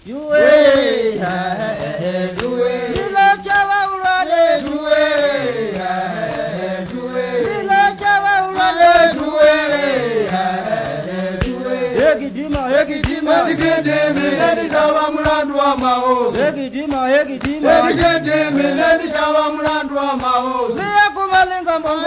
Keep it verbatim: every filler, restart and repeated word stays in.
Duwe, duwe, ila chawa urale, duwe, duwe, ila chawa urale, duwe, duwe. Heki dima, heki dima, heki mileni chawa mulandu wa maho. Heki dima, heki dima, heki mileni chawa mulandu wa maho. Siya kumalinga mongo.